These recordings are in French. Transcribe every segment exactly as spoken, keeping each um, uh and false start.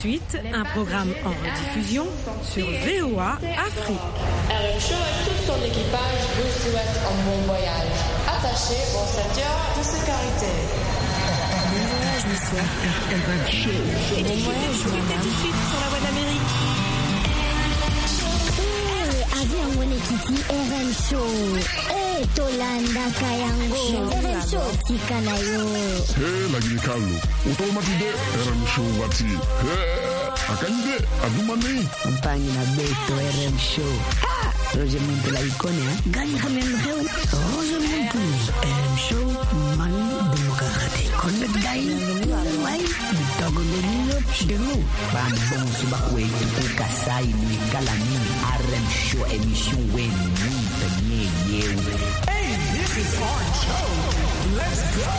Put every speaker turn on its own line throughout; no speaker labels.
Ensuite, un programme en rediffusion sur V O A Afrique.
R M Show et tout son équipage vous souhaite un bon voyage. Attachez vos ceintures de sécurité.
Bon voyage, monsieur.
R M Show.
Bon voyage, madame. Tout de suite sur la voie d'Amérique.
Avion Wenekiti R M Show. Eh, Tolanda Kayango. R M Show. Tikanayo.
Hey, lagi Carlo. Automatique R M Show wati. Hey, akande adumani.
Compagnie na beto R M Show. Ah, Roger Monte la icone, hein. Gani kami ang Roger Monte. R M Show mani demokrate. Connect dai. Wai, bitago dulu dulu. Bambong subakwe itu kasai ni kalani R M Show émission wen ni penye yewe.
Hey, this is our show. Let's go.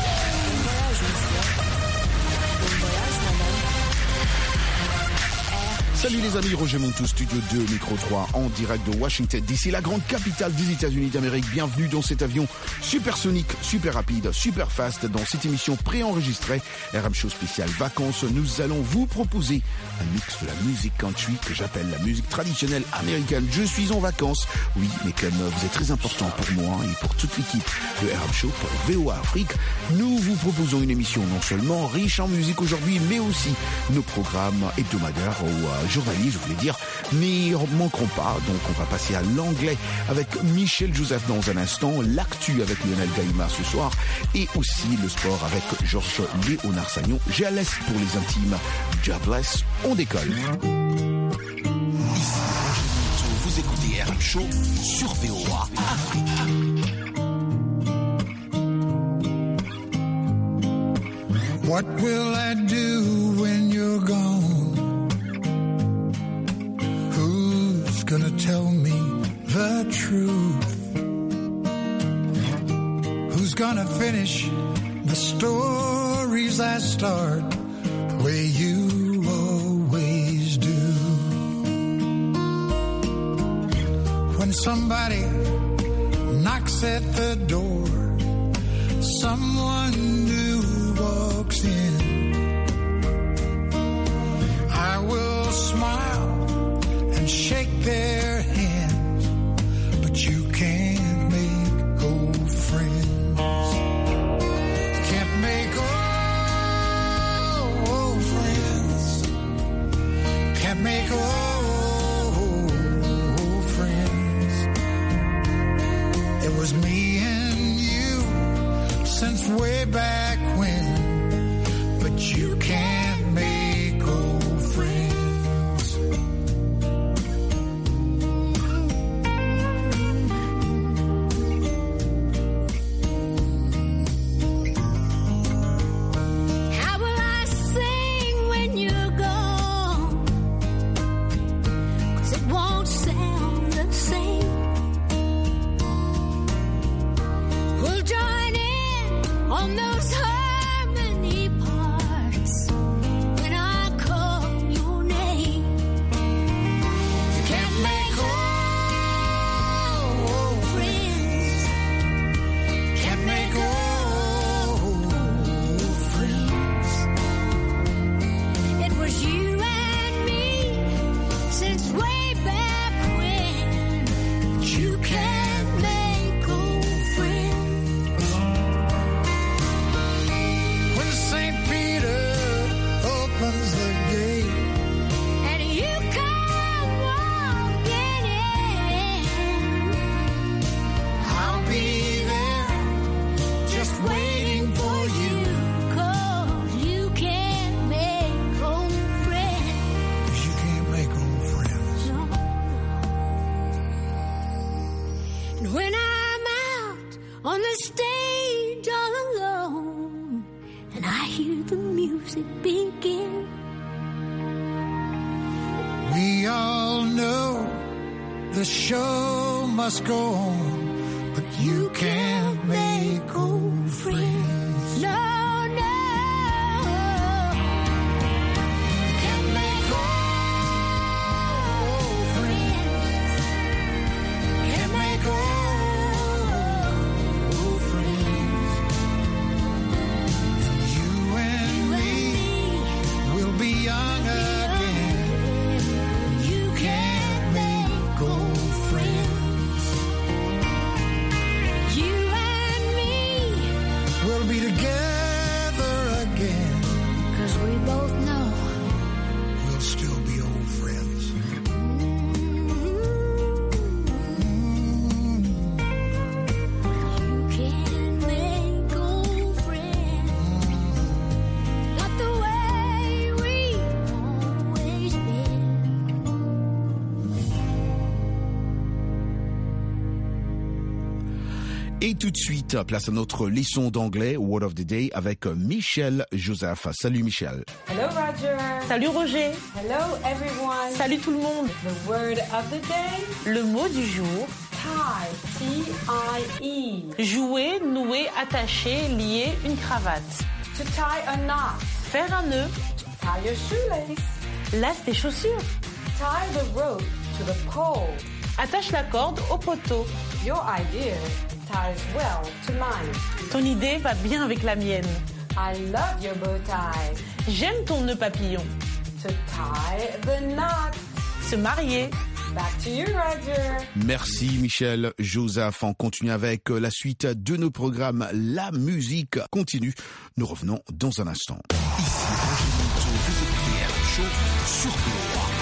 Salut les amis, Roger Montou, Studio deux, Micro trois, en direct de Washington D C, la grande capitale des États-Unis d'Amérique. Bienvenue dans cet avion supersonique, super rapide, super fast. Dans cette émission préenregistrée, R M Show spécial vacances, nous allons vous proposer un mix de la musique country que j'appelle la musique traditionnelle américaine. Je suis en vacances, oui, mais comme vous êtes très important pour moi et pour toute l'équipe de R M Show, pour V O A Afrique, nous vous proposons une émission non seulement riche en musique aujourd'hui, mais aussi nos programmes hebdomadaires ou euh, journalistes, je voulais dire, n'y manqueront pas. Donc on va passer à l'anglais avec Michel Joseph dans un instant, l'actu avec Lionel Gaïma ce soir et aussi le sport avec Georges Léonard Sagnon. G L S pour les intimes. Jobless, on décolle.
Vous écoutez R M Show sur V O A Afrique.
What will I do when you're gone? Who's gonna tell me the truth? Who's gonna finish the stories I start the way you always do? When somebody knocks at the door, someone new walks in, I will smile and shake their hands, but you can't make old friends. Can't make old, old friends. Can't make old, old friends. It was me and you since way back when, but you can't make old friends.
How will I sing when you're gone? 'Cause it won't sound the same. We'll join in on those harmony parts when I call your name. You can't make old friends. Can't make old friends. It was you and me since way back when. But you can't make old friends.
When Saint Peter opens the gate,
And you come walking in,
I'll be there just waiting for you.
'cause you can't make old friends.
'Cause you can't make old friends.
And when I'm out on the stage all alone, and I hear the music begin,
We all know the show must go on, but you can't make old friends.
no, no, can't make old friends.
Can't make old friends. You and me will be young again.
Et tout de suite, place à notre leçon d'anglais, Word of the Day, avec Michel Joseph. Salut Michel.
Hello Roger.
Salut Roger.
Hello everyone.
Salut tout le monde.
The word of the day.
Le mot du jour.
Tie. T I E.
Jouer, nouer, attacher, lier une cravate.
To tie a knot.
Faire un nœud.
Tie your shoelace.
Lace tes chaussures.
Tie the rope to the pole.
Attache la corde au poteau.
Your idea ties well to mine.
Ton idée va bien avec la mienne.
I love your bow tie.
J'aime ton nœud papillon.
To tie the knot.
Se marier.
Back to you, Roger.
Merci Michel Joseph. On continue avec la suite de nos programmes. La musique continue. Nous revenons dans un instant.
Ici Roger Monteau, vous écoutez R M Show sur V O A.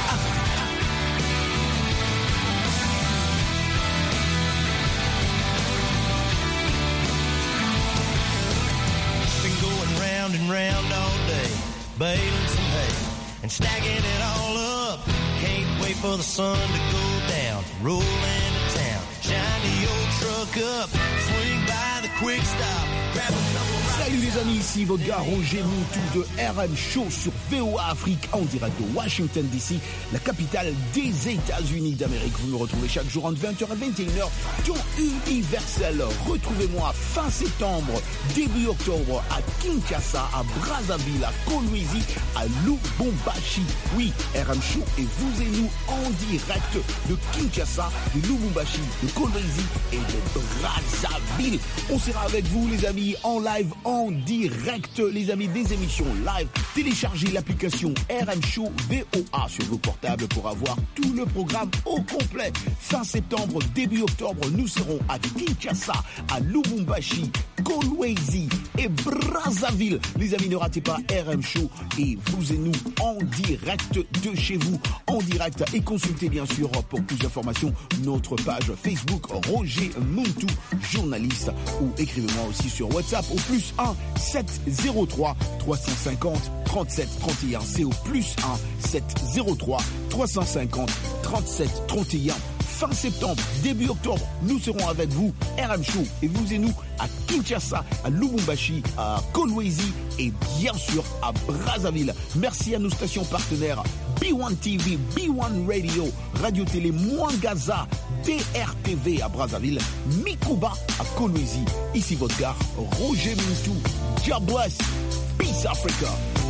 And round all day, baling some hay and stacking it all up. Can't wait for the sun to go down. Roll into town, shine the old truck up, swing by the quick stop, grab a couple.
Salut les amis, ici votre gars Roger Montou de R M Show sur V O A Afrique en direct de Washington D C, la capitale des États-Unis d'Amérique. Vous me retrouvez chaque jour entre vingt heures et vingt et une heures dans Universel. Retrouvez-moi fin septembre, début octobre à Kinshasa, à Brazzaville, à Kolwezi, à Lubumbashi. Oui, R M Show et vous et nous en direct de Kinshasa, de Lubumbashi, de Kolwezi et de Brazzaville. On sera avec vous les amis en live, en direct, les amis, des émissions live. Téléchargez l'application R M Show V O A sur vos portables pour avoir tout le programme au complet. Fin septembre, début octobre, nous serons à Kinshasa, à Lubumbashi, Kolwezi et Brazzaville. Les amis, ne ratez pas R M Show et vous et nous en direct de chez vous, en direct. Et consultez bien sûr pour plus d'informations notre page Facebook Roger Montou, journaliste, ou écrivez-moi aussi sur WhatsApp au plus un sept zéro trois trois cent cinquante trente-sept trente et un. C'est au plus un sept zéro trois trois cent cinquante trente-sept trente et un. Fin septembre, début octobre, nous serons avec vous, R M Show, et vous et nous à Kinshasa, à Lubumbashi, à Kolwezi et bien sûr à Brazzaville. Merci à nos stations partenaires B un T V, B un Radio, Radio Télé Mwangaza, D R T V à Brazzaville, Mikuba à Kolwezi. Ici votre gars, Roger Montou. God bless. Peace Africa.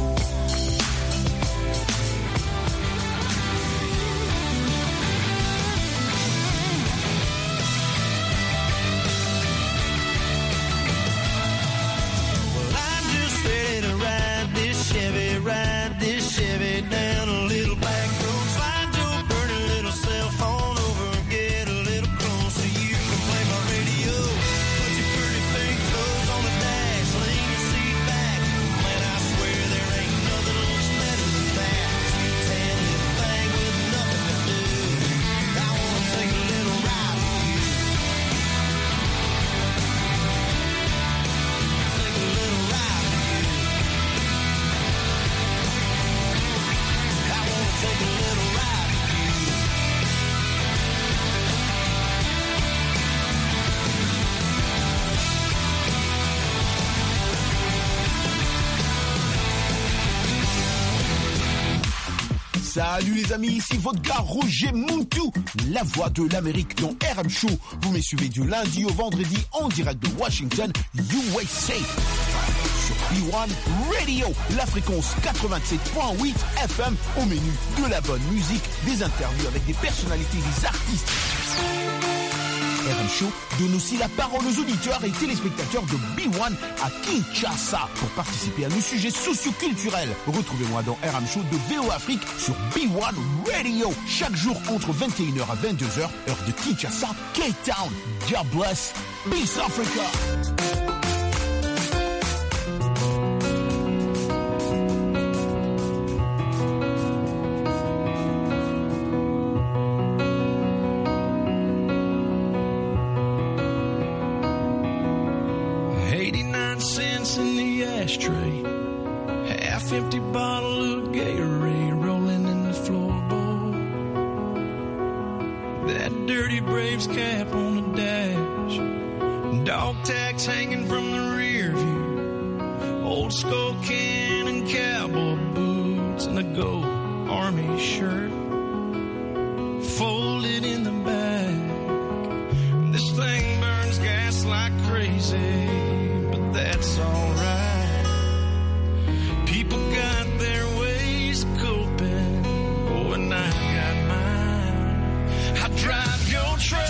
Chevy, ride this Chevy down a little back road. Slide your pretty little cell phone over and get a little close so you can play my radio. Put your pretty big toes on the dash, lean your seat back. Man, I swear there ain't nothing looks better than that. You tan little thing with nothing to do. I wanna take a little ride with you. Take a little ride with you. Take a little ride with you.
Salut les amis, ici votre gars Roger Montou, la voix de l'Amérique dans R M Show. Vous me suivez du lundi au vendredi en direct de Washington, U S A. Sur B un Radio, la fréquence quatre-vingt-sept virgule huit F M, au menu de la bonne musique, des interviews avec des personnalités, des artistes. R M Show donne aussi la parole aux auditeurs et téléspectateurs de B un à Kinshasa pour participer à nos sujets socioculturels. Retrouvez-moi dans R M Show de V O Afrique sur B un Radio, chaque jour entre vingt et une heures à vingt-deux heures, heure de Kinshasa, Cape Town. God bless. Peace Africa.
Ashtray, half-empty bottle of Gatorade rolling in the floorboard. That dirty Braves cap on the dash, dog lights hanging from the rear view, old skull cannon cowboy boots, and a gold army shirt folded in the back. This thing burns gas like crazy, but that's alright. People got their ways of coping, oh, and I got mine. I drive your truck.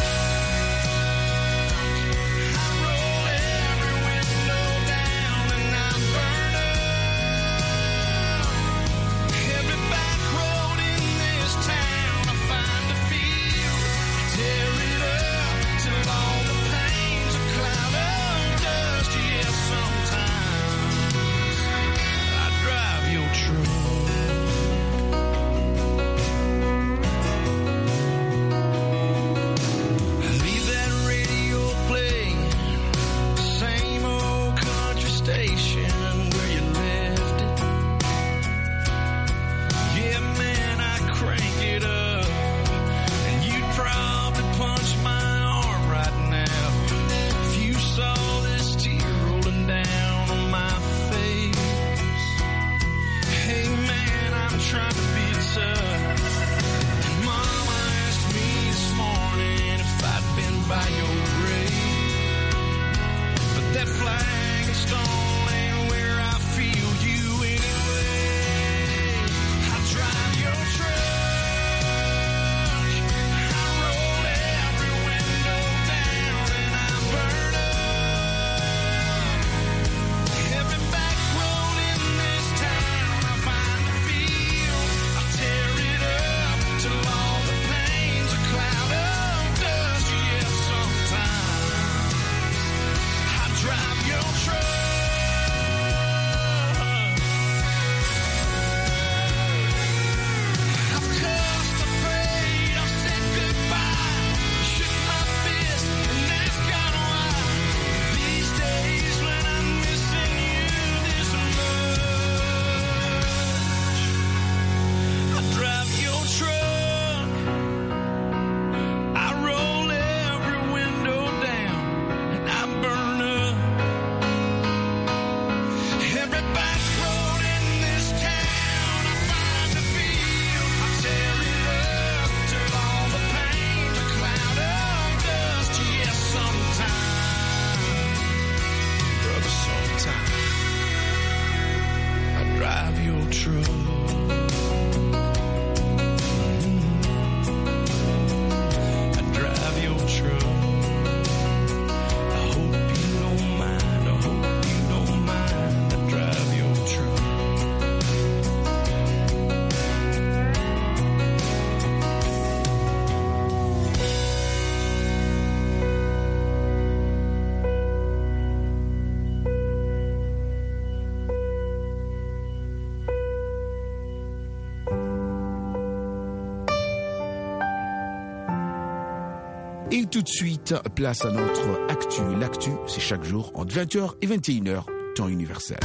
Et tout de suite, place à notre actu. L'actu, c'est chaque jour entre vingt heures et vingt et une heures, temps universel.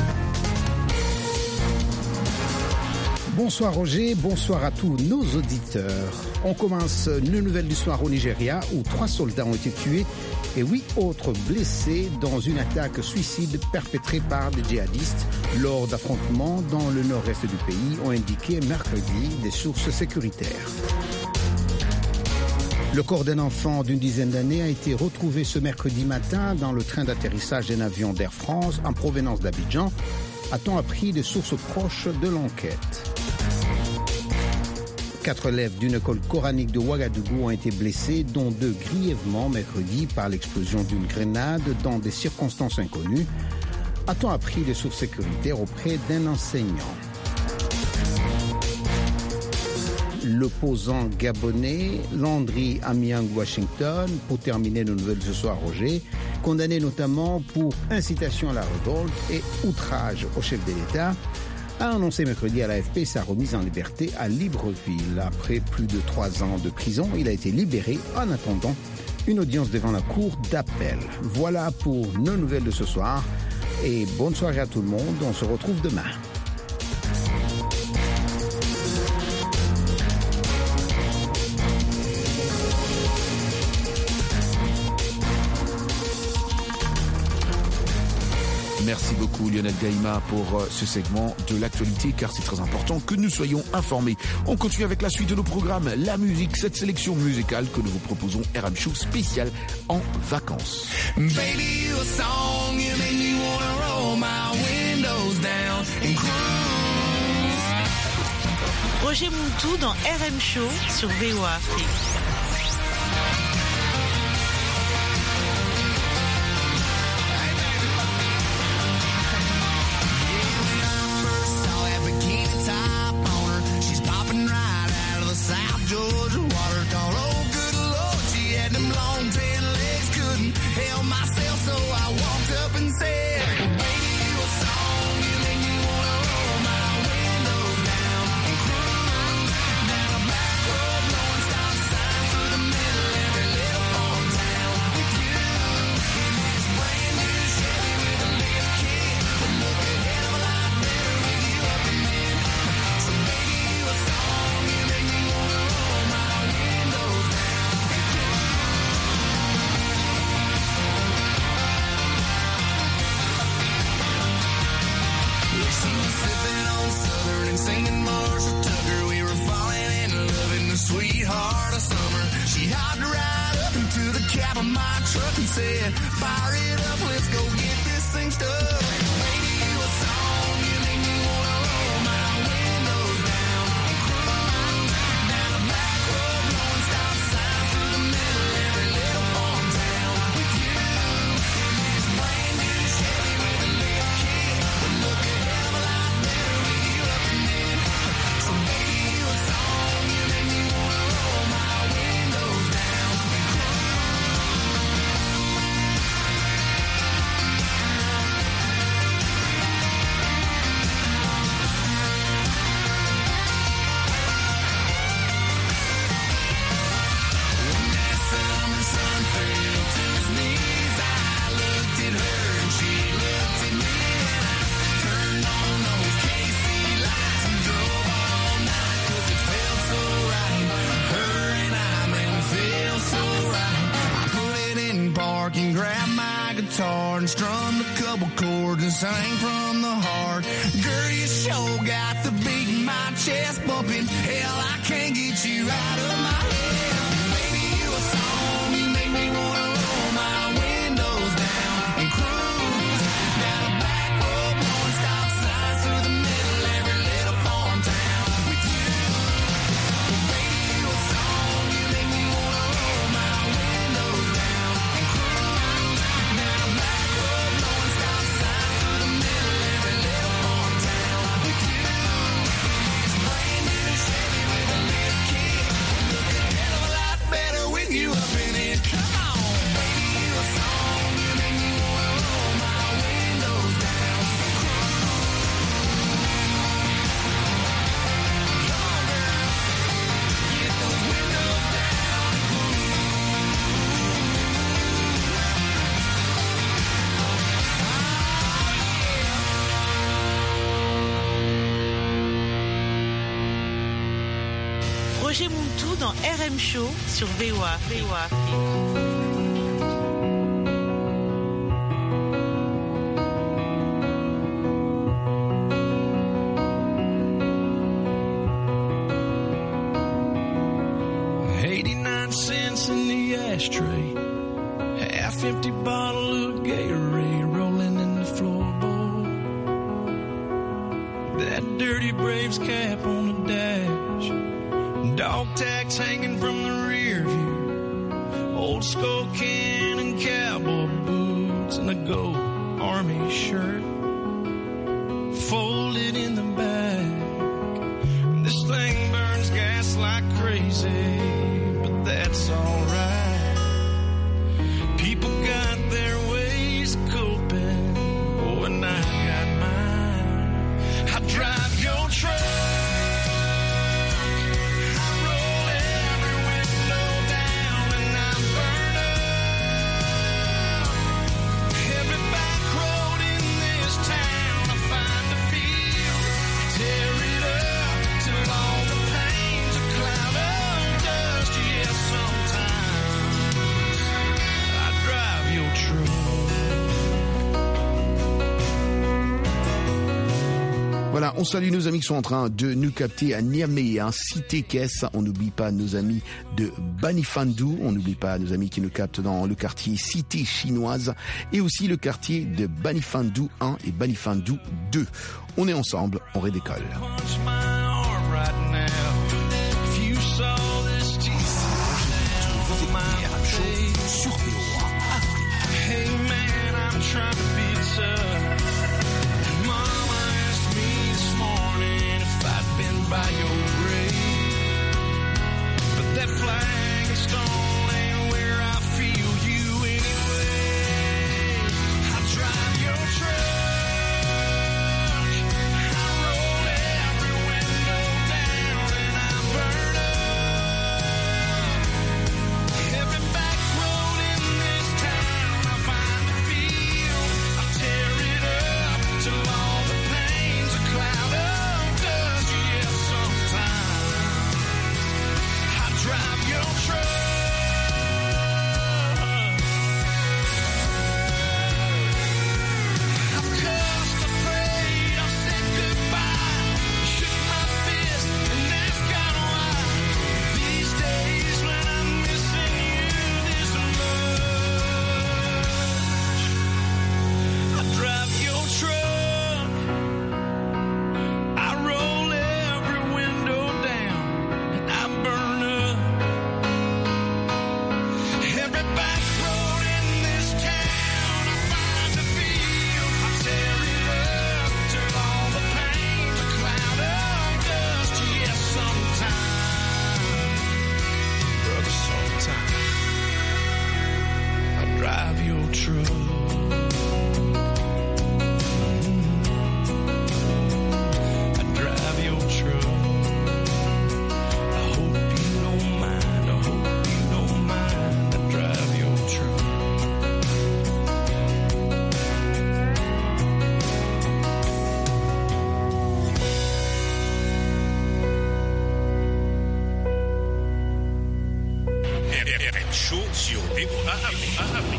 Bonsoir Roger, bonsoir à tous nos auditeurs. On commence une nouvelle du soir au Nigeria où trois soldats ont été tués et huit autres blessés dans une attaque suicide perpétrée par des djihadistes lors d'affrontements dans le nord-est du pays, ont indiqué mercredi des sources sécuritaires. Le corps d'un enfant d'une dizaine d'années a été retrouvé ce mercredi matin dans le train d'atterrissage d'un avion d'Air France en provenance d'Abidjan, a-t-on appris des sources proches de l'enquête. Quatre élèves d'une école coranique de Ouagadougou ont été blessés, dont deux grièvement mercredi par l'explosion d'une grenade dans des circonstances inconnues, a-t-on appris des sources sécuritaires auprès d'un enseignant. L'opposant gabonais Landry Amiang Washington, pour terminer nos nouvelles ce soir Roger, condamné notamment pour incitation à la révolte et outrage au chef de l'État, a annoncé mercredi à l'A F P sa remise en liberté à Libreville. Après plus de trois ans de prison, il a été libéré en attendant une audience devant la cour d'appel. Voilà pour nos nouvelles de ce soir et bonne soirée à tout le monde. On se retrouve demain.
Merci beaucoup Lionel Gaïma pour euh, ce segment de l'actualité car c'est très important que nous soyons informés. On continue avec la suite de nos programmes, la musique, cette sélection musicale que nous vous proposons R M Show spécial en vacances.
Baby, you a song, you make me wanna roll my windows down and cruise.
Roger Montou dans R M Show sur V O A Afrique.
Georgia water thought, oh good Lord, she had them long tan legs, couldn't help myself, so I walked up and said, baby, you a song, you make me wanna roll my windows down and cruise down a back road, blowing stop signs through the middle of every little farm town with you in this brand new Chevy with a lift kit, would look a hell of a lot better with you up in there. So baby, you a song, you make me wanna sipping on Southern and singing Marshall Tucker. We were falling in love in the sweetheart of summer. She hopped right up into the cab of my truck and said, fire it up, let's go get this thing stuck. Baby, you a song, you make me wanna roll my windows down and cruise down a back road, blowing stop signs through the middle of every little farm town with you in this brand new Chevy with a lift kit. Would look a hell of a lot better with you up in there. So baby, you a song, you make me wanna roll my windows down and cruise. When that summer sun fell to his knees, I looked at her and she looked at me, and I turned on those K C lights and drove all night, 'cause it felt so right. Her and I, man, we felt so right. I put it in park and grabbed my guitar and strummed a couple chords and sang from the heart. Girl, you sure got the beat in my chest bumping. Hell, I can't get you out of my head. Baby, you a song, you make me wanna roll my windows down and cruise down a back road, blowing stop signs through the middle of every little farm town with you. Baby, you a song, you make me wanna roll my windows down and cruise down a back road, blowing stop signs through the middle of every little farm town with you. This brand new Chevy with a lift kit would look a hell of a lot better with you up in it. Come on, baby, you a song, you make me wanna roll my windows down and cruise. Come on, girl, get those windows down and
Roger Montou dans R M Show sur V O A V O A Afrique.
eighty-nine cents in the ashtray, half empty bottle of Gatorade rolling in the floorboard. That dirty Braves cap on the dash, dog tags hanging from the rear view, old skull can and cowboy boots, and a gold army shirt folded in the back. This thing burns gas like crazy, but that's alright. People got their ways of coping, oh, and I got mine. I drive your truck, I roll every window down, and I burn up every back road in this town. I find a field, tear it up till all the pain's a cloud of dust. Yeah, sometimes
on salue nos amis qui sont en train de nous capter à Niamey, hein, Cité Caisse. On n'oublie pas nos amis de Banifandou. On n'oublie pas nos amis qui nous captent dans le quartier Cité Chinoise et aussi le quartier de Banifandou un et Banifandou deux. On est ensemble, on redécolle.
Sur V O A Afrique.
Hey man, I'm trying to be tough. Mama asked me this morning if I'd been by your grave. But that flag and stone ain't where I feel you anyway. I drive your truck, I roll every window down and I burn up every back road in this town. I find a field, I tear it up till all the pain's a cloud of dust. Yeah, sometimes I drive your truck. I've cussed, I prayed, I've said goodbye, shook my fist, and that's kinda why these days when I'm missing you this much, I drive your truck, I roll every window down, and I burn up every back road in this town. I find a field, I tear it up till all the pain's a cloud of dust. Yeah, sometimes, brother, sometimes I drive your truck. I drive your truck. I hope you don't mind. I hope you don't mind. I drive your truck.
R M Show sur V O A Afrique.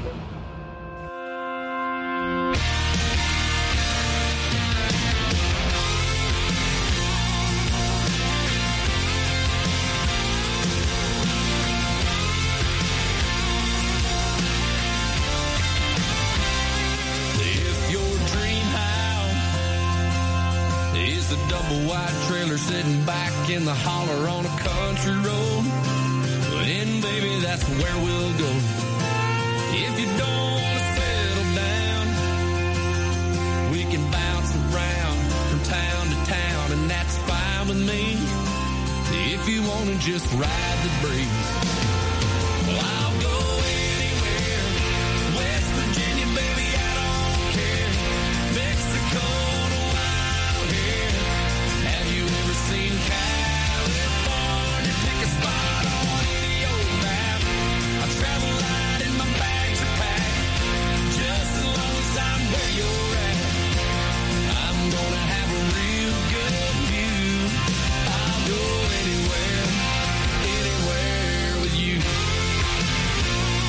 If your dream house is a double wide trailer sitting back in the holler on a country road, well, then baby, that's where we'll go. If you don't want to settle down, we can bounce around from town to town, and that's fine with me. If you want to just ride the breeze, well, I'll go anywhere. West Virginia, baby, I don't care. Mexico to out here. Have you ever seen California? Pick a spot on any old map. I travel light and my bags are packed. Just as long as I'm where you're at, I'm gonna have a real good view. I'll go anywhere, anywhere with you.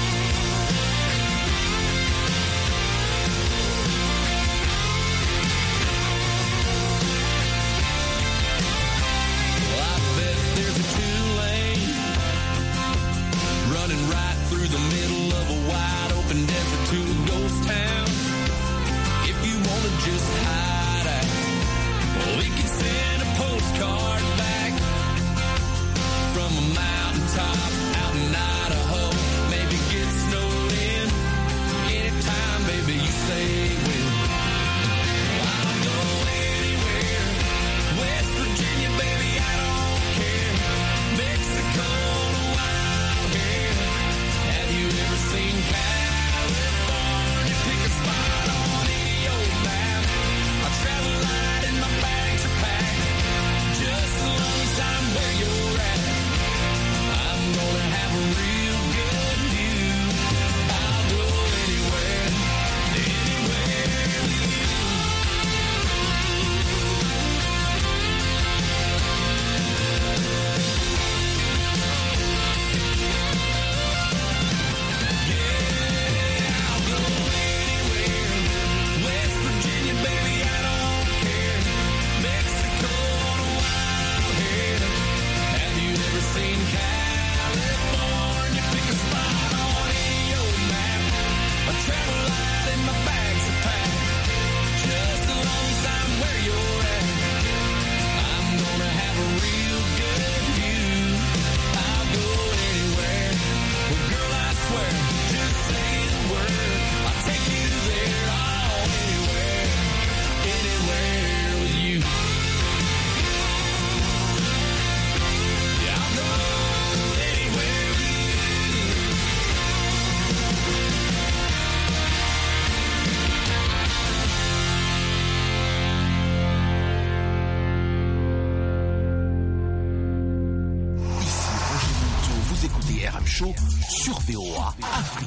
Vous écoutez R M Show sur V O A Afrique.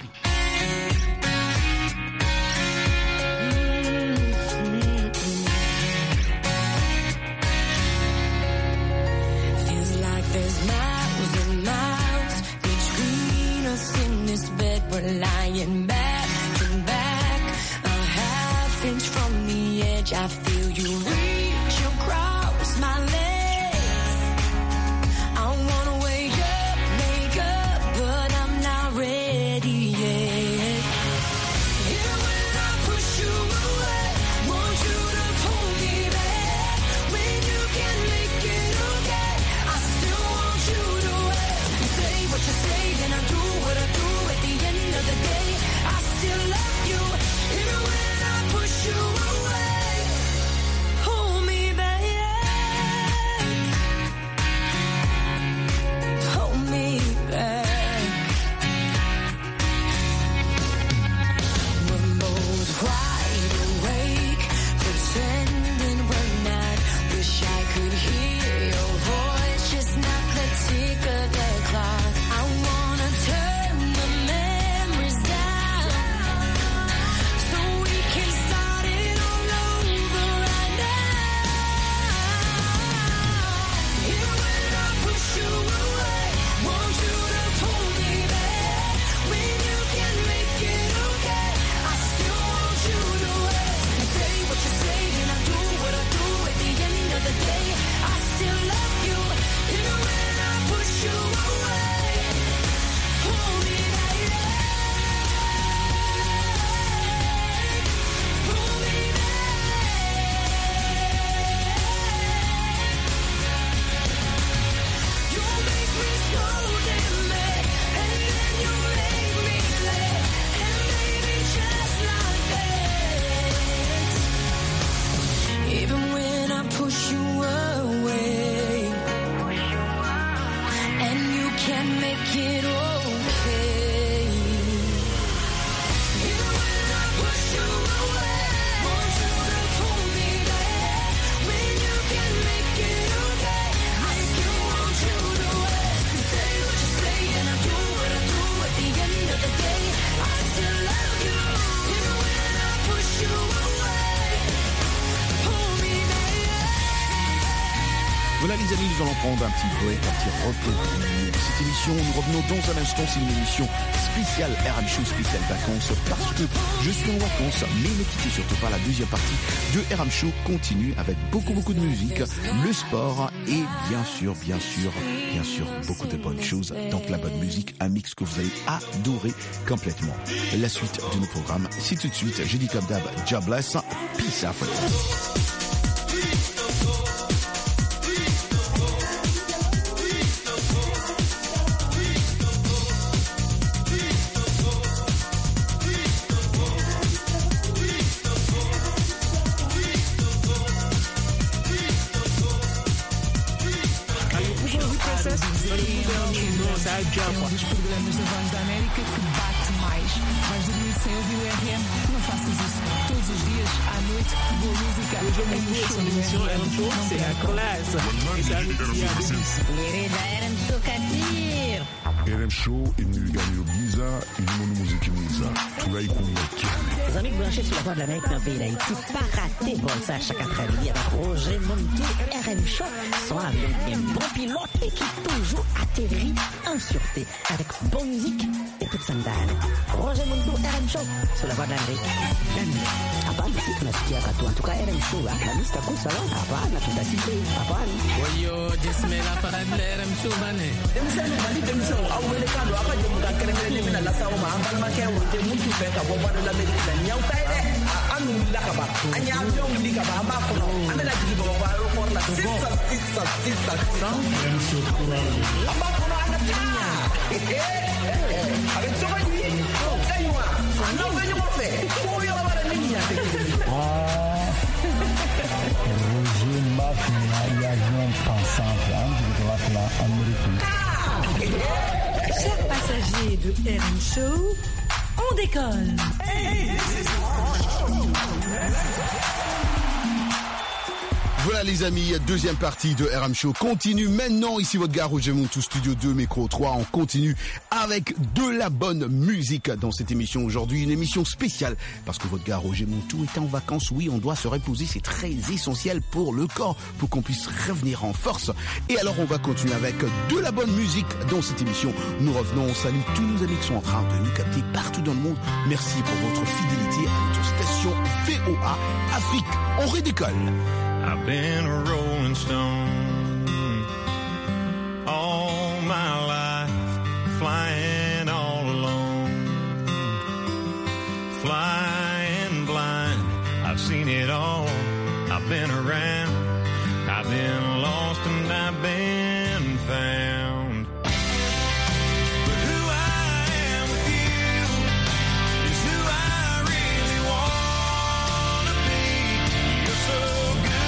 Feels like there's miles and miles between us in this bed. We're lying back and back, a half inch from the edge. I feel you reach across my legs. I wanna wake up, make up, but I'm not ready yet. Even when I push you away, want you to pull me back. When you can make it okay, I still want you to wait. Say what you say, then I do what I do. At the end of the day, I still love you. Even when I push you away, hold me back, hold me back. We're both wide awake, pretending we're not. Wish I could hear your voice, just not the tick of the clock. I wanna turn the memories down, so we can start it all over right now. Even when I push you away, want you to pull me back. When you can make it okay, I still want you to wait. Say what you say, and I do what I do. At the end of the day, I still love you. Even when I push you away, hold me back, hold me back. You make me so damn mad, and then you make me laugh, and baby, just like that. Even when I push you away, and you can't make it okay. Even when I push you away, want you to pull me back. When you can make it okay, I still want you to wait. Say what you say, and I do what I do. At the end of the day, I still love you. Even when I push you away, pull me back.
Voilà les amis, nous allons prendre un petit break, un petit repos. Cette émission, nous revenons dans un instant, c'est une émission spéciale R M Show, spéciale vacances, parce que je suis en vacances, mais ne quittez surtout pas, la deuxième partie de R M Show continue avec beaucoup beaucoup de musique, le sport et bien sûr, bien sûr, bien sûr, beaucoup de bonnes choses. Donc la bonne musique, un mix que vous allez adorer complètement. La suite de nos programmes, c'est tout de suite, j'ai dit comme d'hab, Jobless, Peace Africa.
É um dos programas da Voz da América que bate mais. Vais dormir sem ouvir o R M? Não faças isso. Todos os dias, à noite, boa música.
Hoje é uma boa émission R M Show, c'est la classe. Et ça nous dit à deux.
Querida R M Show Katir.
R M Show imilingano giza ilimo muziki mwiza tunaikunywa.
Les amis branchés sur la Voix de l'Amérique dans le pays d'Haïti, pas rater bon ça chaque après-midi avec Roger Montou R M Show, son avion bien bon pilote et qui toujours atterrit en sûreté avec bonne musique et toute sandale. Roger Montou R M Show sur la Voix de l'Amérique. La musique. Hapana si tunasikia katu, en tout cas R M Show, la lista kusa wa hapana tutasikia hapana.
Oyo jismela paradle R M Show bane.
Demisano bali demisano awele kando apa je muka keremele mina la sawo ma ambal ma ke wote muntu fe ka bo bado la medina nyaw tay de anu la ka ba anya avion li ka ba ba ko amela jigi bo ba ro por la sisa sisa sisa
R M Show courage.
aba ko no ana tinya eh eh avec to ba ni ko kaywa no ba ni mo fe ko yo ba la niña te
ah Roger Mafia y avion pensant de la Amérique.
Chers passagers de R M Show, on décolle.
Voilà les amis, deuxième partie de R M Show continue maintenant. Ici votre gars Roger Montou, Studio deux, Micro trois. On continue avec de la bonne musique dans cette émission aujourd'hui. Une émission spéciale parce que votre gars Roger Montou est en vacances. Oui, on doit se reposer, c'est très essentiel pour le corps, pour qu'on puisse revenir en force. Et alors on va continuer avec de la bonne musique dans cette émission. Nous revenons, on salue tous nos amis qui sont en train de nous capter partout dans le monde. Merci pour votre fidélité à notre station V O A Afrique. On redécolle.
I've been a rolling stone all my life, flying all alone, flying blind. I've seen it all. I've been around. I've been lost and I've been found. But who I am with you is who I really want to be. You're so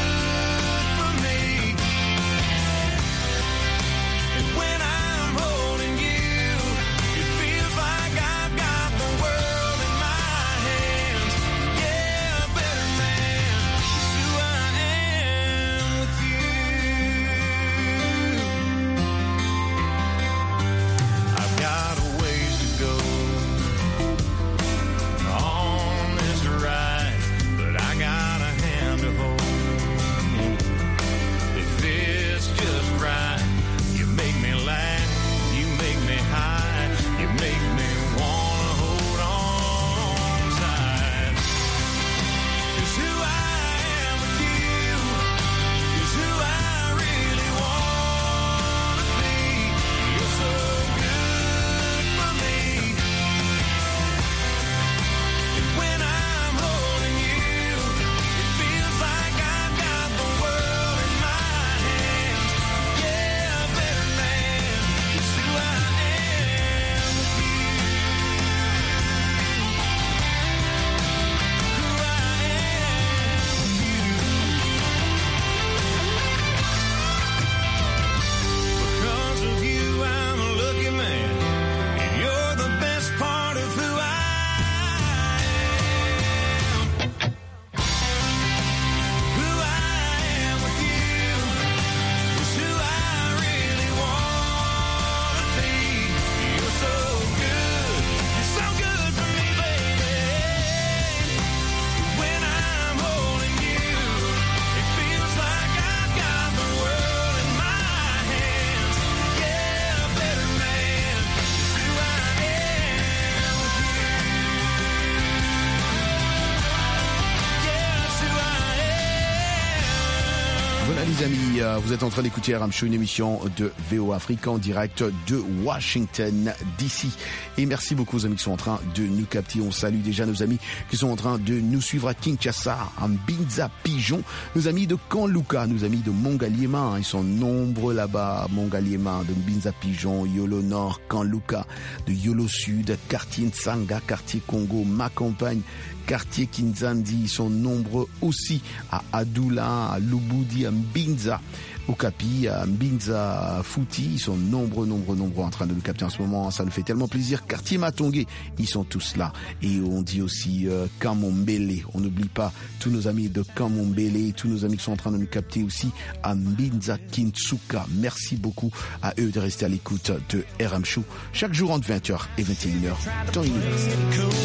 les amis, vous êtes en train d'écouter R M Show, une émission de V O Afrique en direct de Washington D C. Et merci beaucoup aux amis qui sont en train de nous capter. On salue déjà nos amis qui sont en train de nous suivre à Kinshasa, à Mbinza Pigeon, nos amis de Kanluka, nos amis de Mongaliema, hein, ils sont nombreux là-bas, Mongaliema, de Mbinza Pigeon, Yolo Nord, Kanluka, de Yolo Sud, quartier Ntsanga, quartier Congo, ma campagne, quartier Kinzandi, ils sont nombreux aussi à Adoula, à Lubudi, à Mbinza, au Capi, à Mbinza Fouti, ils sont nombreux, nombreux, nombreux en train de nous capter en ce moment, ça nous fait tellement plaisir. Quartier Matongé, ils sont tous là. Et on dit aussi euh, Kamombele, on n'oublie pas tous nos amis de Kamombele, tous nos amis qui sont en train de nous capter aussi à Mbinza Kintsuka. Merci beaucoup à eux de rester à l'écoute de R M Show chaque jour entre vingt heures et vingt et une heures, temps universel.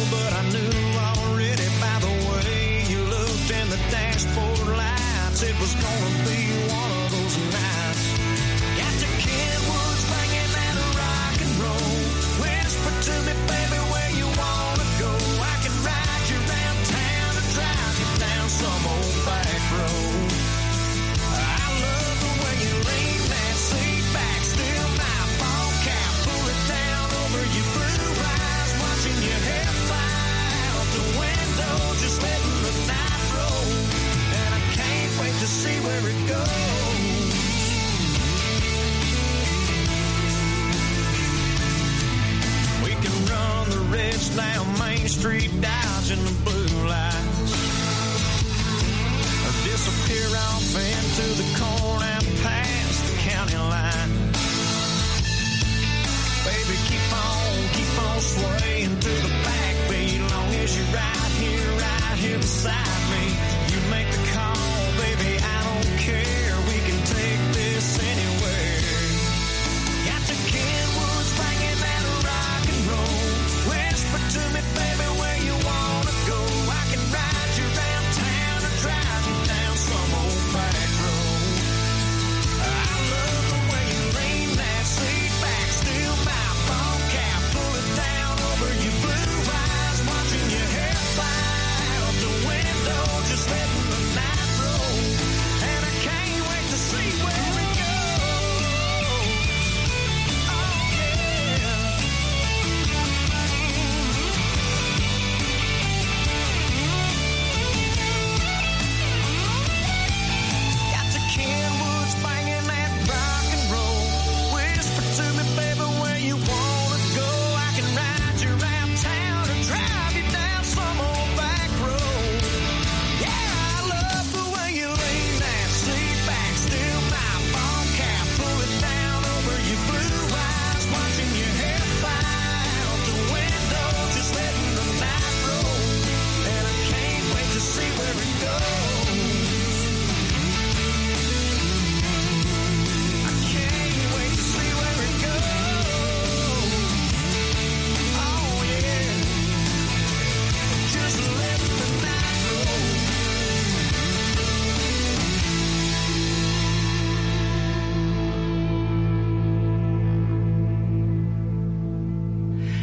It was gonna be one of those nights. Got the Kenwoods banging and a rock and roll. Whisper to me, baby, where you wanna go. I can ride you around town and drive you down some old back road. I love the way you lean that seat back, still my ball cap, pull it down over your blue eyes, watching your hair fly out the window, just letting the night roll. Wait to see where it goes. We can run the reds down Main Street, dodging the blue lights, or disappear off into the corn out past the county line. Baby, keep on, keep on swaying to the backbeat, long as you're right here, right here beside me. You make the call, baby, I don't care.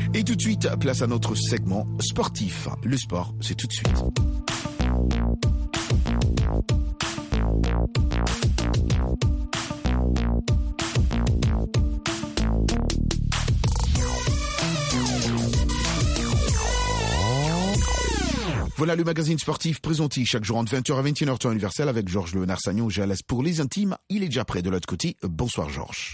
Et tout de suite, place à notre segment sportif. Le sport, c'est tout de suite. Voilà le magazine sportif présenté chaque jour entre vingt heures à vingt et une heures temps universel avec Georges Léonard Sagnon. Je la laisse pour les intimes. Il est déjà prêt de l'autre côté. Bonsoir Georges.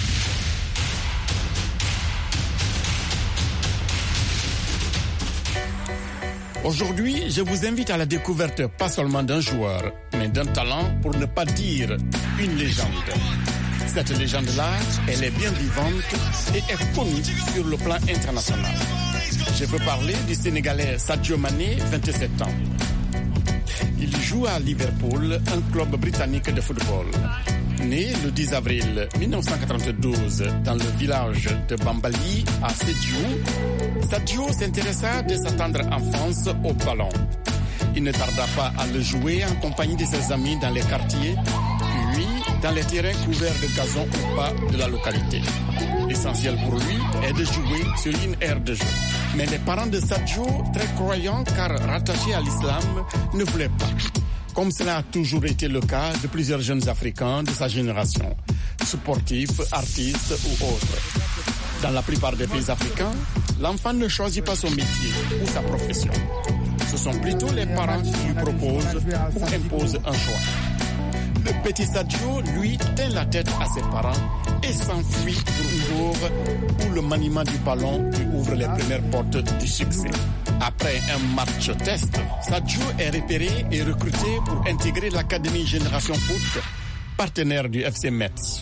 Aujourd'hui, je vous invite à la découverte pas seulement d'un joueur, mais d'un talent, pour ne pas dire une légende. Cette légende-là, elle est bien vivante et est connue sur le plan international. Je veux parler du Sénégalais Sadio Mané, vingt-sept ans. Il joue à Liverpool, un club britannique de football. Né le dix avril mille neuf cent quatre-vingt-douze dans le village de Bambali à Sédhiou, Sadio s'intéressa dès sa tendre enfance au ballon. Il ne tarda pas à le jouer en compagnie de ses amis dans les quartiers, puis dans les terrains couverts de gazon ou pas de la localité. L'essentiel pour lui est de jouer sur une aire de jeu. Mais les parents de Sadio, très croyants car rattachés à l'islam, ne voulaient pas. Comme cela a toujours été le cas de plusieurs jeunes Africains de sa génération, sportifs, artistes ou autres. Dans la plupart des pays africains, l'enfant ne choisit pas son métier ou sa profession. Ce sont plutôt les parents qui lui proposent ou imposent un choix. Le petit Sadio, lui, tient la tête à ses parents et s'enfuit pour Mbour, où le maniement du ballon lui ouvre les premières portes du succès. Après un match test, Sadio est repéré et recruté pour intégrer l'Académie Génération Foot, partenaire du F C Metz.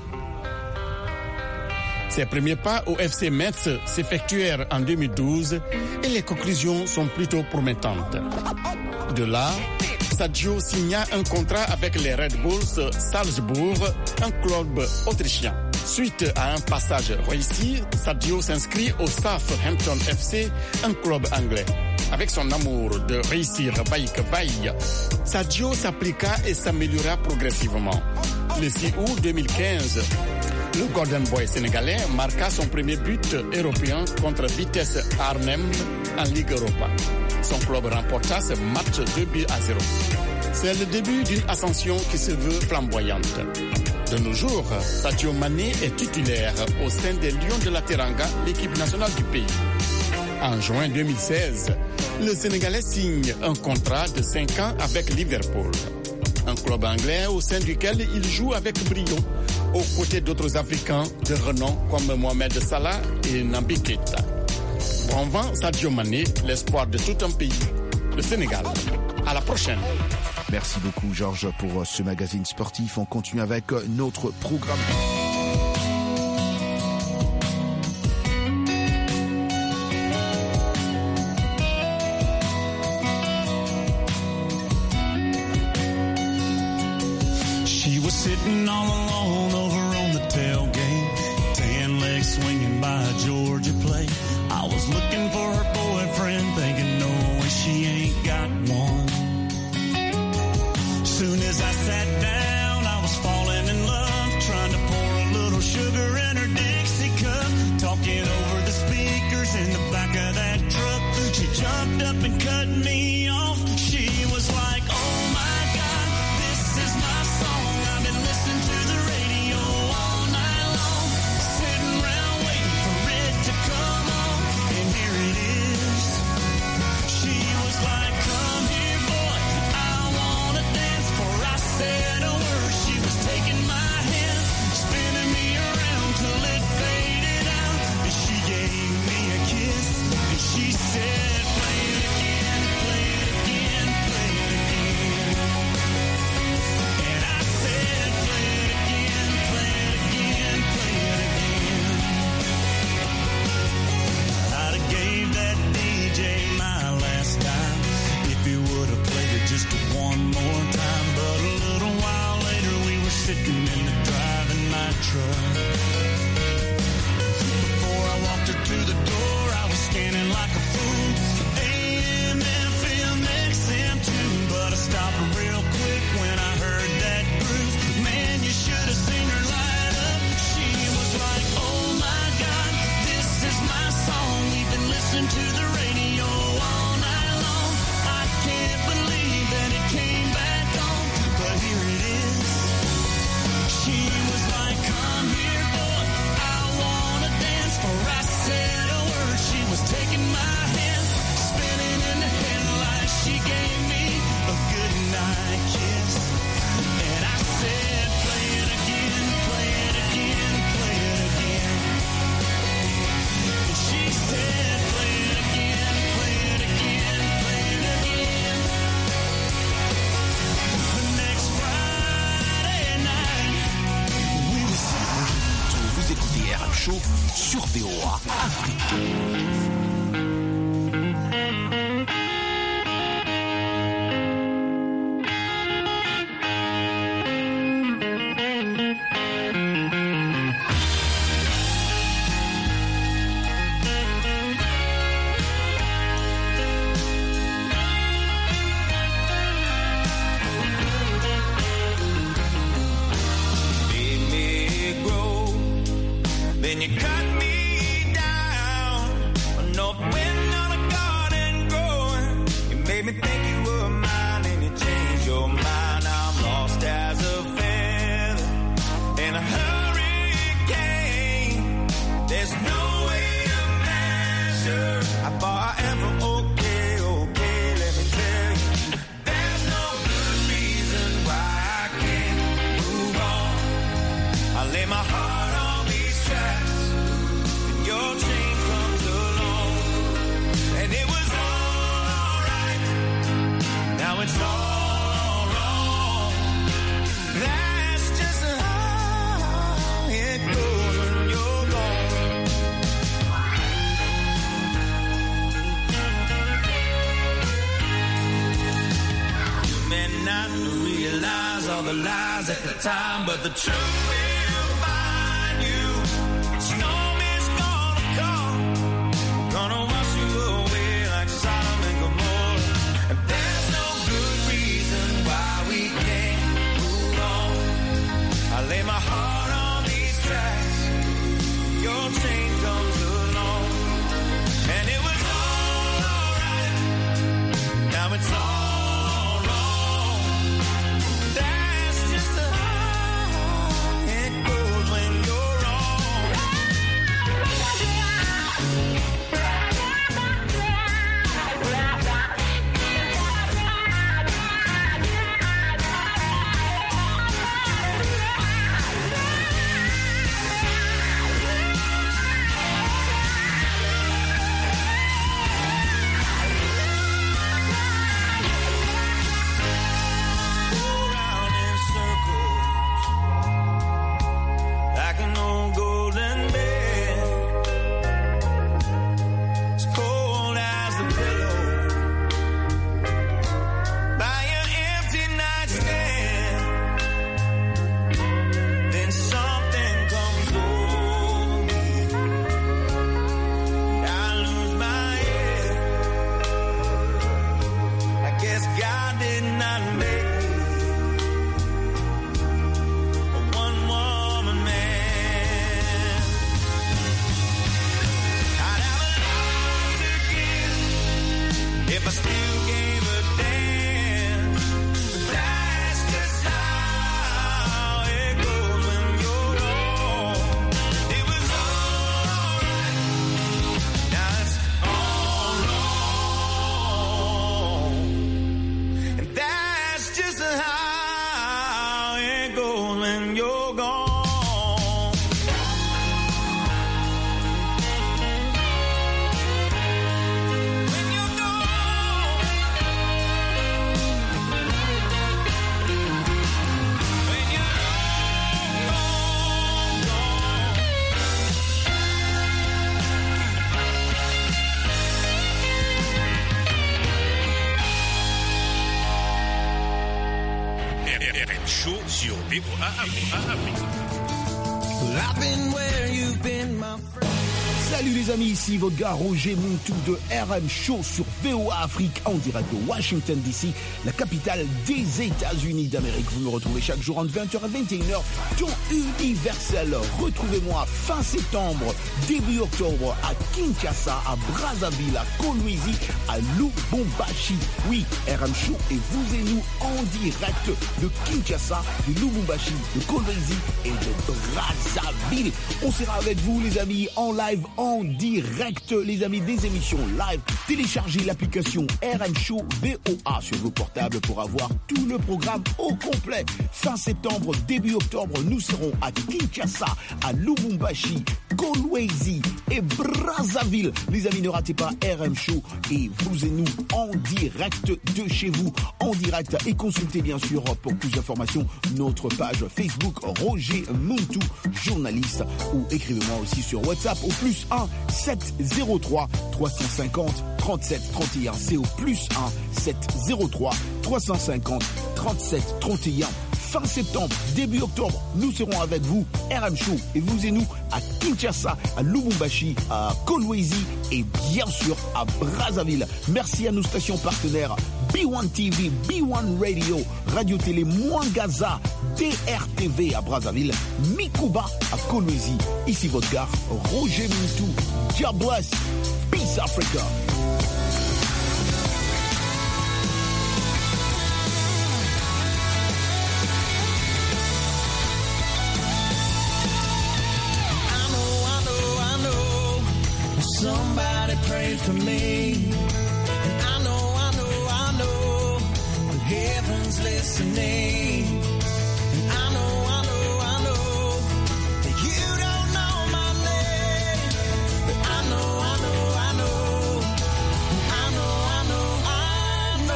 Ses premiers pas au F C Metz s'effectuèrent en deux mille douze et les conclusions sont plutôt promettantes. De là, Sadio signa un contrat avec les Red Bulls Salzbourg, un club autrichien. Suite à un passage réussi, Sadio s'inscrit au Southampton F C, un club anglais. Avec son amour de réussir vaille que vaille, Sadio s'appliqua et s'améliora progressivement. Le six août deux mille quinze, le Golden Boy sénégalais marqua son premier but européen contre Vitesse Arnhem en Ligue Europa. Son club remporta ce match deux buts à zéro. C'est le début d'une ascension qui se veut flamboyante. De nos jours, Sadio Mané est titulaire au sein des Lions de la Teranga, l'équipe nationale du pays. En juin deux mille seize, le Sénégalais signe un contrat de cinq ans avec Liverpool, un club anglais au sein duquel il joue avec brio, aux côtés d'autres Africains de renom comme Mohamed Salah et Naby Keita. Bon vent, Sadio Mané, l'espoir de tout un pays, le Sénégal. À la prochaine.
Merci beaucoup Georges pour ce magazine sportif. On continue avec notre programme.
She was sitting all alone over on the tailgate, tan legs swinging by a Georgia plate. I was looking for her boyfriend, thinking no way she ain't got one. Soon as I sat down, I was falling in love, trying to pour
Show sur V O A Afrique.
Time, but the truth will find you. Storm is gonna come, gonna wash you away like Sodom and Gomorrah. And there's no good reason why we can't move on. I lay my heart on these tracks. Your change comes along, and it was all alright. Now it's all.
sur V O A Afrique.
Salut les amis, ici votre gars Roger Montou de R M Show sur V O A Afrique en direct de Washington D C, la capitale des États-Unis d'Amérique. Vous me retrouvez chaque jour entre vingt heures et vingt et une heures, temps universel. Retrouvez-moi fin septembre, début octobre à Kinshasa, à Brazzaville, à Kolwezi, à Lubumbashi. Oui, R M Show et vous et nous en direct de Kinshasa, de Lubumbashi, de Kolwezi et de Brazzaville. On sera avec vous les amis en live, en direct, les amis, des émissions live. Téléchargez l'application R M Show V O A sur vos portables pour avoir tout le programme au complet. Fin septembre, début octobre, nous serons à Kinshasa, à Lubumbashi, Kolwezi et Brazzaville. Les amis, ne ratez pas R M Show et vous et nous en direct de chez vous, en direct, et consultez bien sûr pour plus d'informations notre page Facebook Roger Muntu, journaliste, ou écrivez-moi aussi sur WhatsApp au plus un sept zéro trois trois cent cinquante trente-sept trente et un. C'est au plus un sept zéro trois trois cent cinquante trente-sept trente et un. Fin septembre, début octobre, nous serons avec vous, R M Show, et vous et nous à Kinshasa, à Lubumbashi, à Kolwezi et bien sûr à Brazzaville. Merci à nos stations partenaires B un T V, B un Radio, Radio Télé Mwangaza, D R T V à Brazzaville, Mikuba à Kolwezi. Ici votre gars, Roger Muntu. God bless. Peace Africa.
Somebody prayed for me. And I know, I know, I know that heaven's listening. And I know, I know, I know that you don't know my name. But I know, I know, I know. And I know, I know,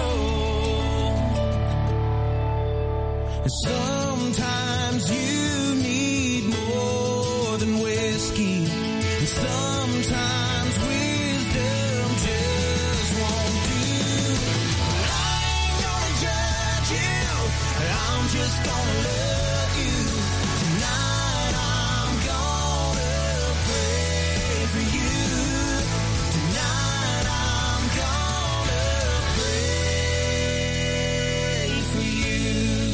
I know. And sometimes you need more than whiskey. And sometimes just gonna love you tonight. I'm gonna pray for you tonight. I'm gonna pray for you.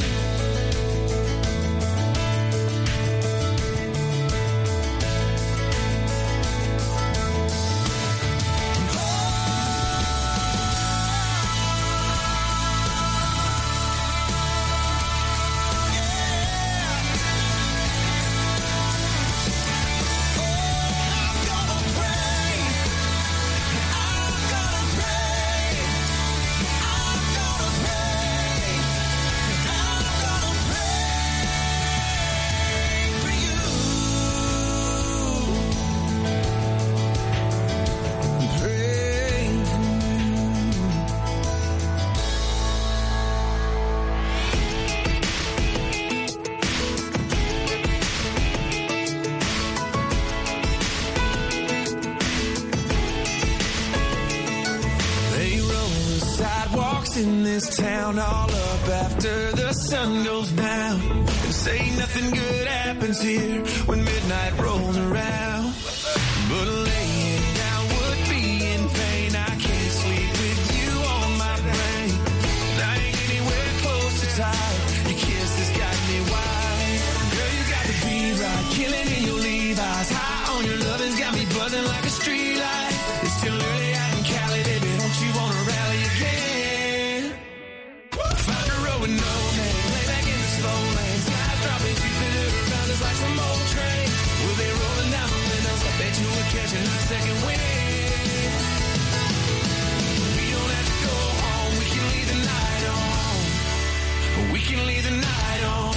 In this town, all up after the sun goes down. They say nothing good happens here when midnight rolls around. But laying down would be in vain. I can't sleep with you on my brain. I ain't anywhere close to tired. Your kiss has got me wild. Girl, you got the beat right, killing in your Levi's. High on your love has got me buzzing like a street light. It's still early out in Cali, baby, don't you wanna rally again? Find a road with no name, lay back in the slow lane. Skies dropping, Jupiter around us like some old train. We'll be rolling down the windows, I bet you we're catching a second wind. We don't have to go home, we can leave the night on. We can leave the night on.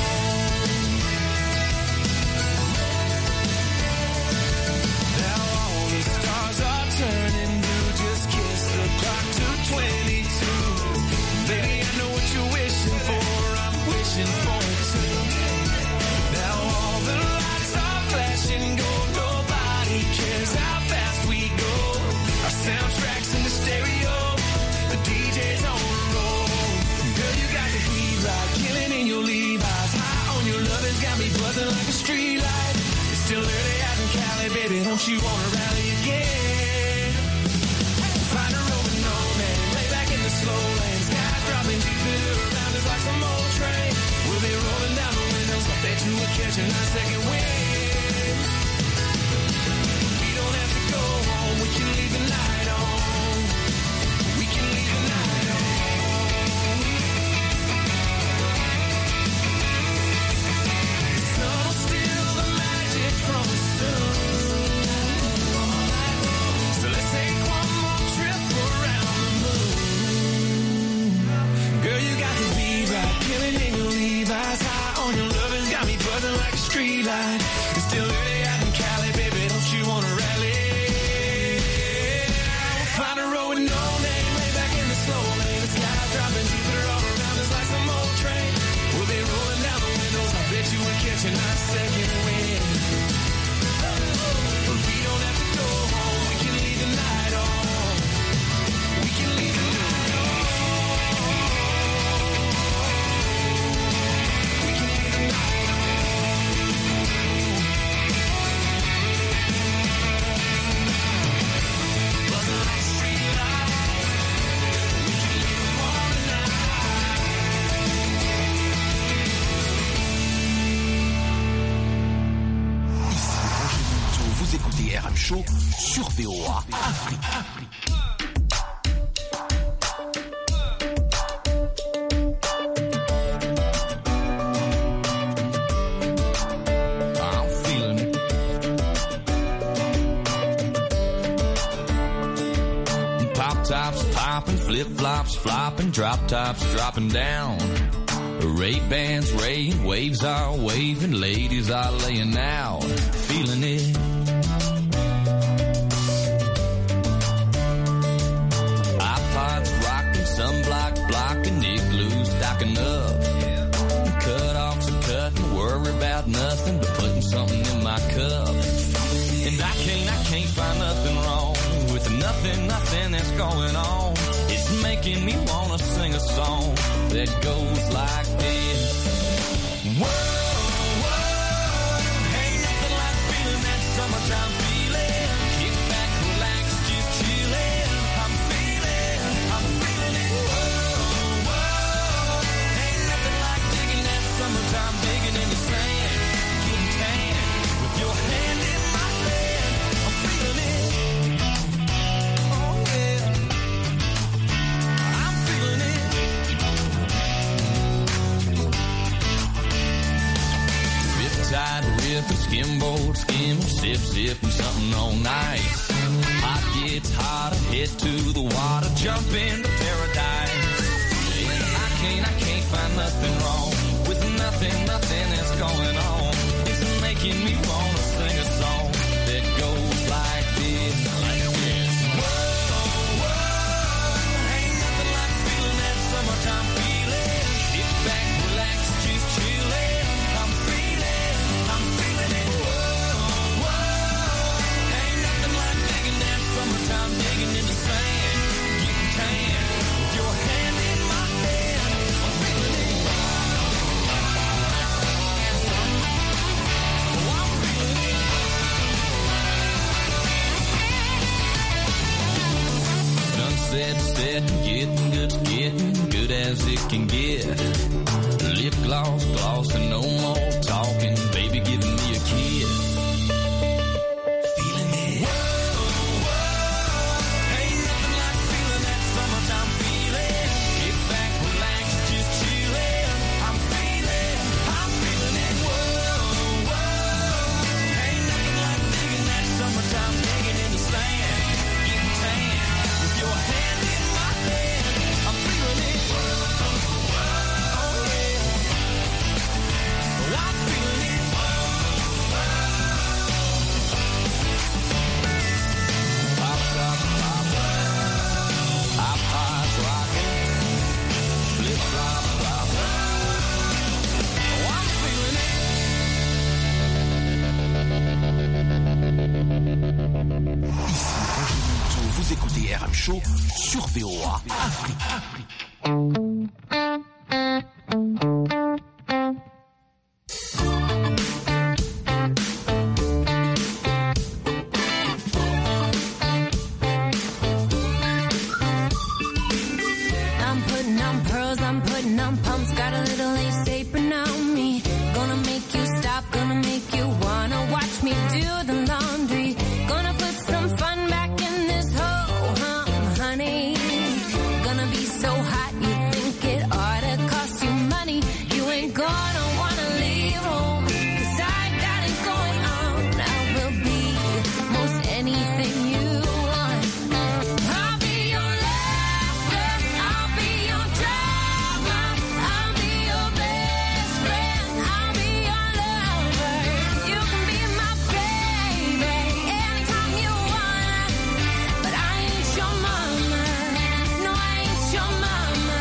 Now all the stars are turning blue, just kiss the clock to twenty-two. Baby, I know what you're wishing for, I'm wishing for it too. Now all the lights are flashing gold, nobody cares how fast we go. Our soundtrack's in the stereo, the D J's on the roll. Girl, you got the heat right, killing in your Levi's. High on your love has got me buzzing like a street light. It's still early out in Cali, baby, don't you wanna rally again? Find a road with no name, lay back in the slow lane. Skies dropping, Jupiter around us like some old train. We'll be rolling down the windows, I bet you we're catching our second wind. We don't have to go home, we can leave the night on. We can leave the night on. The sun will steal the magic from the sun. So let's take one more trip around the moon. Girl, you got the beat right, killing in your Levi's. High on your love has got me buzzing like a street light. It's still early out in Cali, baby,
Vous écoutez R M Show sur V O A Afrique.
Tops popping, flip-flops flopping, drop tops dropping down. Ray-Bans raying, waves are waving, ladies are laying out, feeling it. iPods rocking, sunblock blocking, igloos stocking up. Cut-offs are cutting, worry about nothing but putting something in my cup. And I can't, I can't find nothing wrong with nothing, nothing that's going on. It's making me wanna sing a song that goes like this. Whoa, whoa, ain't nothing like feeling that summertime feeling. Kick back, relax, just chillin'. I'm feeling, I'm feeling it. Whoa, whoa, ain't nothing like digging that summertime, digging in the sand, getting tan with your hand in my hand. I'm feeling it. Tide ripping, skimboard skimming, sip sipping something on ice. Hot gets hotter, head to the water, jump into paradise. And I can't, I can't find nothing wrong with nothing, nothing that's going on. It's making me wanna sing a song that goes like this, like this. Whoa, whoa, ain't nothing like feeling that summertime feeling. Sit back, relax, just chillin'. Summertime digging in the sand, getting tan with your hand in my hand. I'm feeling it. Oh, I'm feeling it. Sunset setting, getting good, getting good as it can get. Lip gloss, glossing, no more talking. Baby giving me a kiss.
Vous écoutez R M Show sur V O A Afrique.
I'm putting on pearls, I'm putting on pumps, got a little lace apron on me. Gonna make you stop, gonna make you wanna watch me do the laundry. Gonna put some fun back in this hole, huh, honey. Gonna be so hot you think it ought to cost you money. You ain't gonna wanna leave home, 'cause I got it going on. I will be most anything you want. I'll be your laughter, I'll be your drama, I'll be your best friend, I'll be your lover. You can be my baby anytime you want, but I ain't your mama, no I ain't your mama.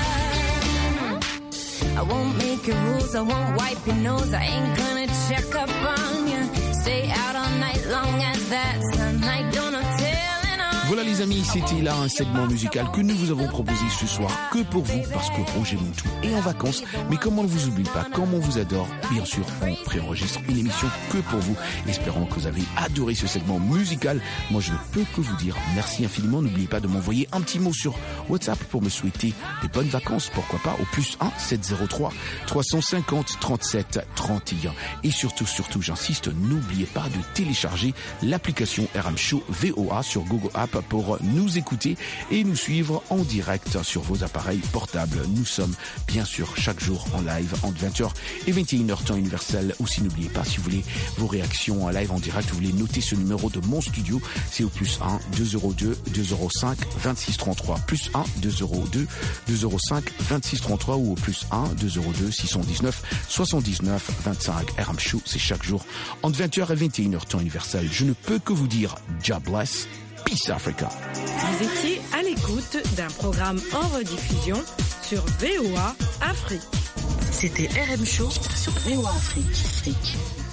I won't make your rules, I won't wipe your nose, I ain't gonna check up on you. Stay out all night long as that sunlight, don't know telling on.
Voilà les amis. amis, c'était là un segment musical que nous vous avons proposé ce soir que pour vous, parce que Roger Montou est en vacances. Mais comme on ne vous oublie pas, comme on vous adore, bien sûr, on préenregistre une émission que pour vous. Espérons que vous avez adoré ce segment musical. Moi, je ne peux que vous dire merci infiniment. N'oubliez pas de m'envoyer un petit mot sur WhatsApp pour me souhaiter des bonnes vacances. Pourquoi pas au plus un sept zéro trois trois cent cinquante trente-sept trente et un. Et surtout, surtout, j'insiste, n'oubliez pas de télécharger l'application R M Show V O A sur Google App pour nous écouter et nous suivre en direct sur vos appareils portables. Nous sommes bien sûr chaque jour en live entre vingt heures et vingt et une heures temps universel. Aussi, n'oubliez pas, si vous voulez vos réactions en live en direct, vous voulez noter ce numéro de mon studio, c'est au plus un deux zéro deux deux zéro cinq vingt-six trente-trois, plus un deux zéro deux deux zéro cinq vingt-six trente-trois ou au plus un deux zéro deux six cent dix-neuf soixante-dix-neuf vingt-cinq. R M Show, c'est chaque jour entre vingt heures et vingt et une heures temps universel. Je ne peux que vous dire God bless, Peace Africa.
Vous étiez à l'écoute d'un programme en rediffusion sur V O A Afrique.
C'était R M Show sur V O A Afrique.